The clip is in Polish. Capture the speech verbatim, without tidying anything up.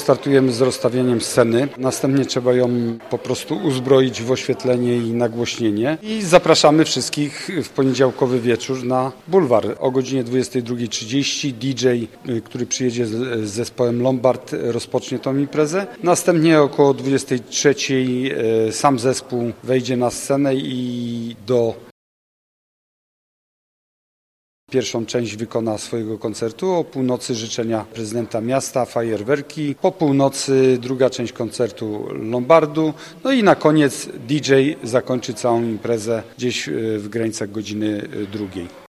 startujemy z rozstawieniem sceny, następnie trzeba ją po prostu uzbroić w oświetlenie i nagłośnienie i zapraszamy wszystkich w poniedziałkowy wieczór na bulwar. O godzinie dwudziestej drugiej trzydzieści D J, który przyjedzie z zespołem Lombard, rozpocznie tą imprezę. Następnie około dwudziestej trzeciej sam zespół wejdzie na scenę i do Pierwszą część wykona swojego koncertu, o północy życzenia prezydenta miasta, fajerwerki, po północy druga część koncertu Lombardu, no i na koniec D J zakończy całą imprezę gdzieś w granicach godziny drugiej.